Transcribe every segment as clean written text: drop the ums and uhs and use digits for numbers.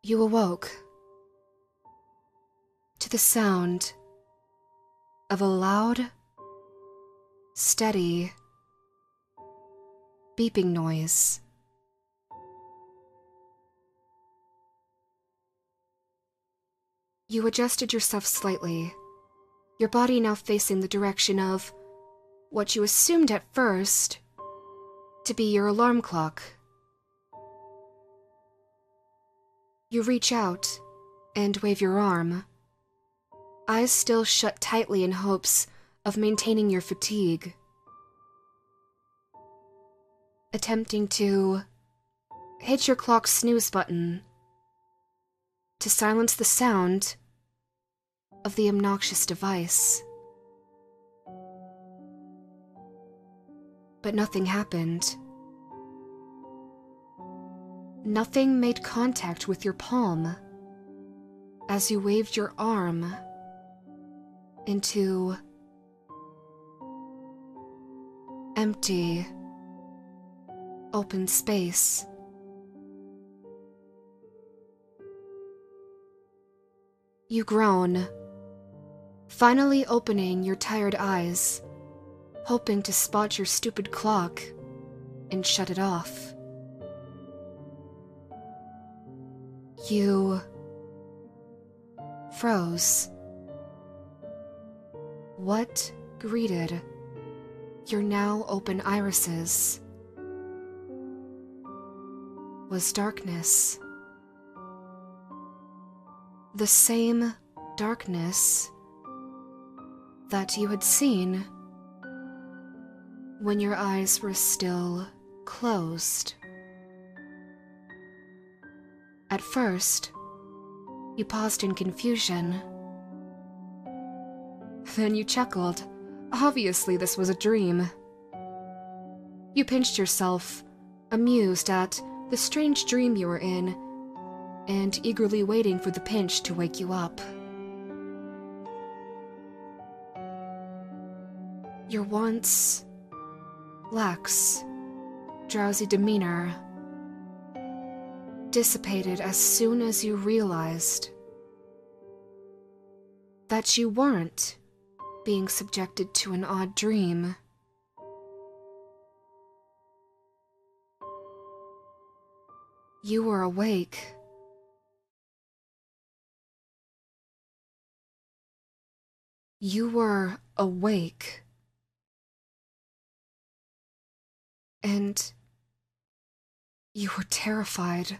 You awoke to the sound of a loud, steady, beeping noise. You adjusted yourself slightly, your body now facing the direction of what you assumed at first to be your alarm clock. You reach out and wave your arm, eyes still shut tightly in hopes of maintaining your fatigue, attempting to hit your clock's snooze button to silence the sound of the obnoxious device. But nothing happened. Nothing made contact with your palm as you waved your arm into empty, open space. You groan, finally opening your tired eyes, hoping to spot your stupid clock and shut it off. You froze. What greeted your now open irises was darkness. The same darkness that you had seen when your eyes were still closed. At first, you paused in confusion. Then you chuckled. Obviously, this was a dream. You pinched yourself, amused at the strange dream you were in, and eagerly waiting for the pinch to wake you up. Your once lax, drowsy demeanor dissipated as soon as you realized that you weren't being subjected to an odd dream. You were awake. You were awake. And you were terrified.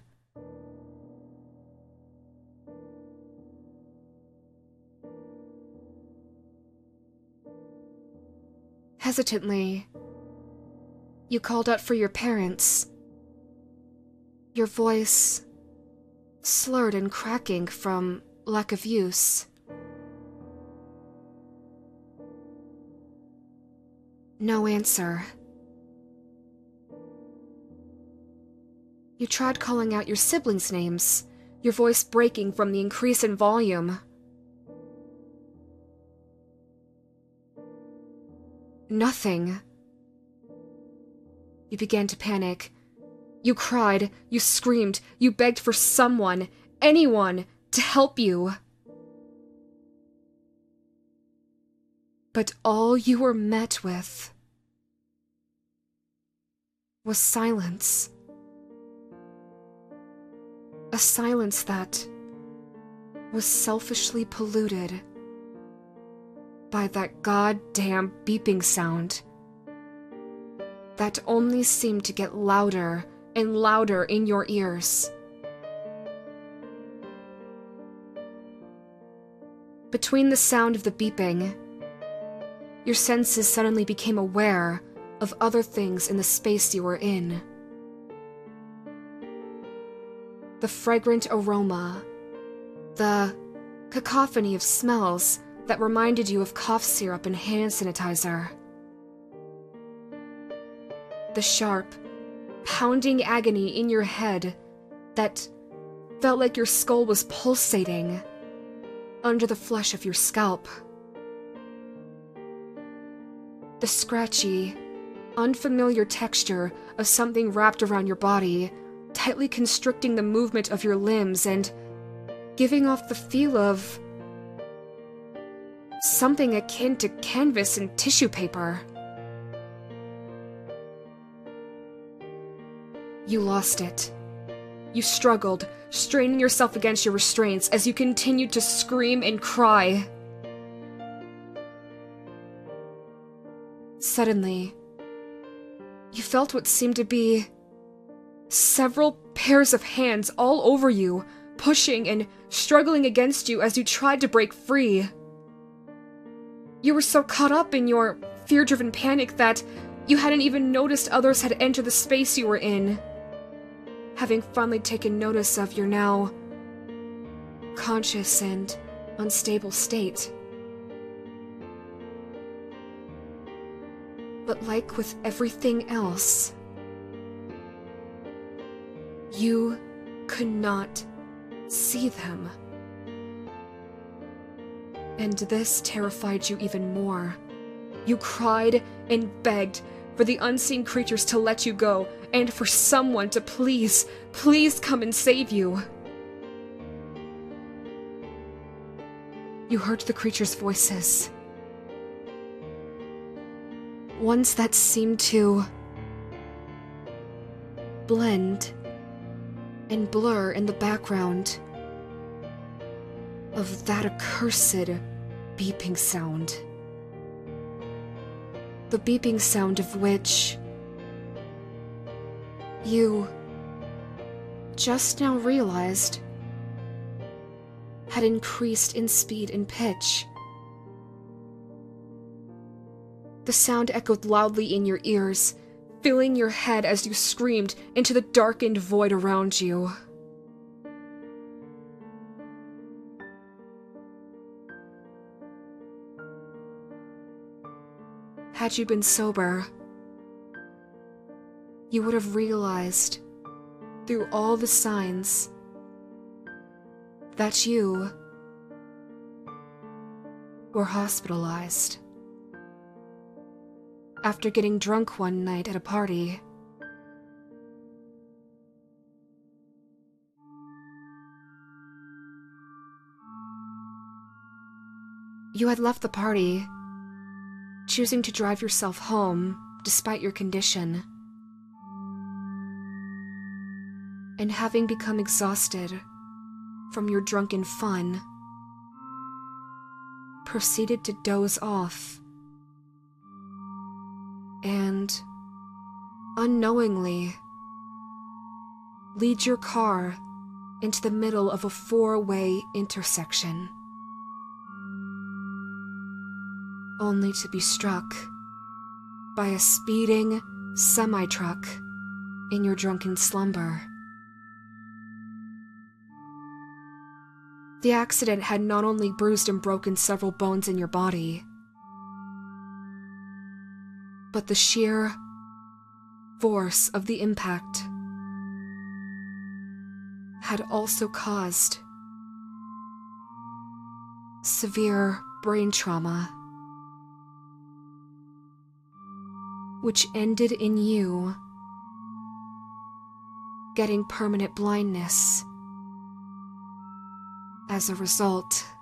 Hesitantly, you called out for your parents, your voice slurred and cracking from lack of use. No answer. You tried calling out your siblings' names, your voice breaking from the increase in volume. Nothing. You began to panic. You cried, you screamed, you begged for someone, anyone, to help you. But all you were met with was silence. A silence that was selfishly polluted by that goddamn beeping sound that only seemed to get louder and louder in your ears. Between the sound of the beeping, your senses suddenly became aware of other things in the space you were in. The fragrant aroma, the cacophony of smells that reminded you of cough syrup and hand sanitizer. The sharp, pounding agony in your head that felt like your skull was pulsating under the flesh of your scalp. The scratchy, unfamiliar texture of something wrapped around your body tightly constricting the movement of your limbs and giving off the feel of something akin to canvas and tissue paper. You lost it. You struggled, straining yourself against your restraints as you continued to scream and cry. Suddenly, you felt what seemed to be several pairs of hands all over you, pushing and struggling against you as you tried to break free. You were so caught up in your fear-driven panic that you hadn't even noticed others had entered the space you were in, having finally taken notice of your now conscious and unstable state. But like with everything else, you could not see them. And this terrified you even more. You cried and begged for the unseen creatures to let you go, and for someone to please come and save you. You heard the creatures' voices. Ones that seemed to blend and blur in the background of that accursed beeping sound. The beeping sound of which you just now realized had increased in speed and pitch. The sound echoed loudly in your ears, filling your head as you screamed into the darkened void around you. Had you been sober, you would have realized, through all the signs, that you were hospitalized after getting drunk one night at a party. You had left the party, choosing to drive yourself home despite your condition, and having become exhausted from your drunken fun, proceeded to doze off and, unknowingly, lead your car into the middle of a four-way intersection, only to be struck by a speeding semi-truck in your drunken slumber. The accident had not only bruised and broken several bones in your body, but the sheer force of the impact had also caused severe brain trauma, which ended in you getting permanent blindness as a result.